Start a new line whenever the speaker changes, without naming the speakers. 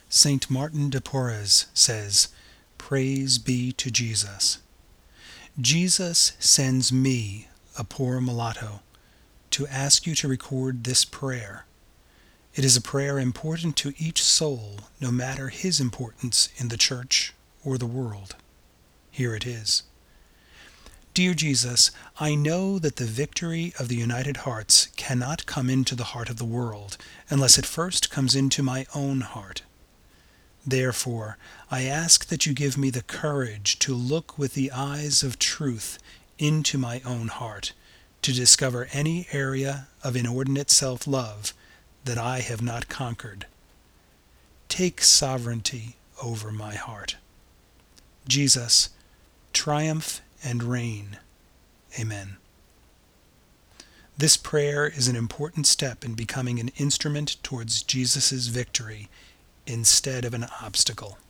Saint Martin de Porres says, "Praise be to Jesus." Jesus sends me, a poor mulatto, to ask you to record this prayer. It is a prayer important to each soul, no matter his importance in the church or the world. Here it is. Dear Jesus, I know that the victory of the United Hearts cannot come into the heart of the world unless it first comes into my own heart. Therefore, I ask that you give me the courage to look with the eyes of truth into my own heart, to discover any area of inordinate self-love that I have not conquered. Take sovereignty over my heart. Jesus, triumph and reign. Amen. This prayer is an important step in becoming an instrument towards Jesus' victory instead of an obstacle.